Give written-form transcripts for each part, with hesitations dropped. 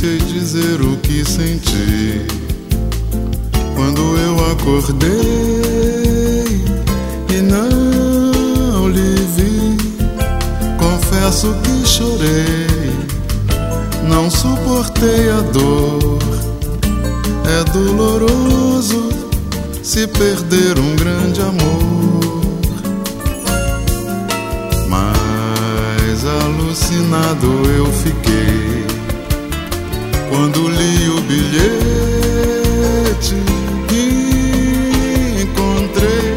sei dizer o que senti quando eu acordei e não lhe vi. Confesso que chorei, não suportei a dor. É doloroso se perder um grande amor, mas alucinado eu fiquei quando li o bilhete que encontrei.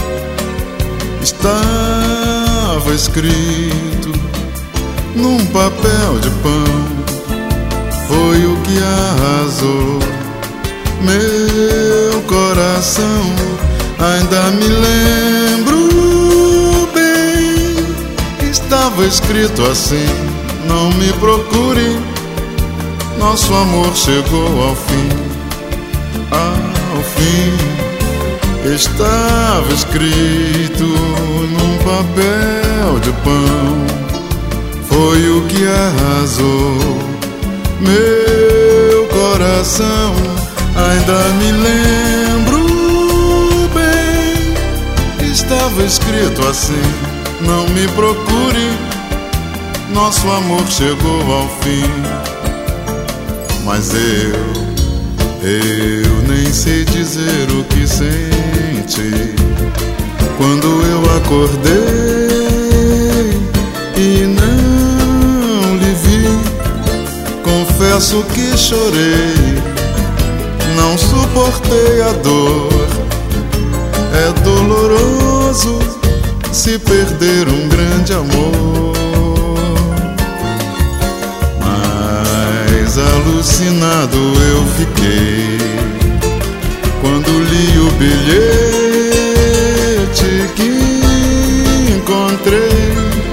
Estava escrito num papel de pão, foi o que arrasou meu coração. Ainda me lembro bem, estava escrito assim: não me procure, nosso amor chegou ao fim. Ao fim, estava escrito num papel de pão, foi o que arrasou meu coração. Ainda me lembro bem, estava escrito assim: não me procure, nosso amor chegou ao fim. Mas eu nem sei dizer o que senti quando eu acordei e não lhe vi. Confesso que chorei, não suportei a dor. É doloroso se perder um grande amor, mas alucinado eu fiquei quando li o bilhete que encontrei.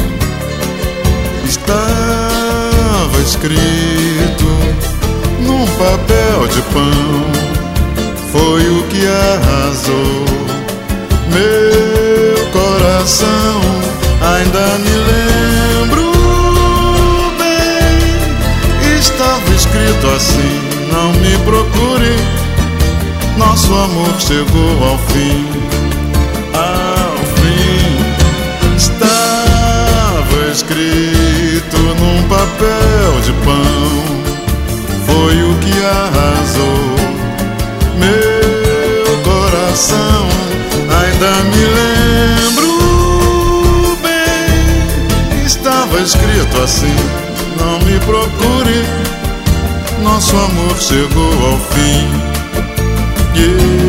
Estava escrito num papel de pão, foi o que arrasou meu coração. Ainda me lembro bem, estava escrito assim: não me procure, nosso amor chegou ao fim. Ao fim, estava escrito num papel de pão, foi o que arrasou meu coração. Ainda me lembro bem, estava escrito assim: não me procure, nosso amor chegou ao fim.